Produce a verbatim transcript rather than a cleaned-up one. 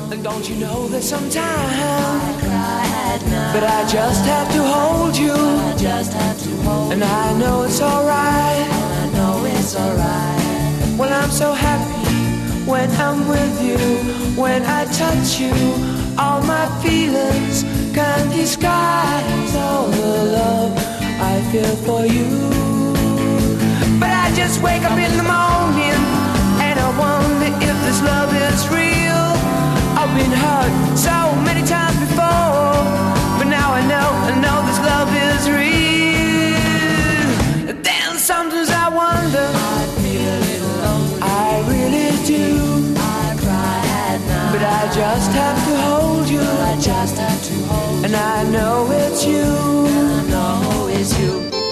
And don't you know that sometimes I cry at night, but I just have to hold you. I just have to hold and I know it's alright. And I know it's alright. Well, I'm so happy when I'm with you. When I touch you, all my feelings can't disguise all the love I feel for you. But I just wake up in the morning and I wonder if this love is real. I've been hurt so many times before, but now I know, I know this love is real. Then sometimes I wonder, I feel a little lonely, I really do. I cry at night, but I just have to hold you. I just have to hold you. And I know it's you, and I know it's you.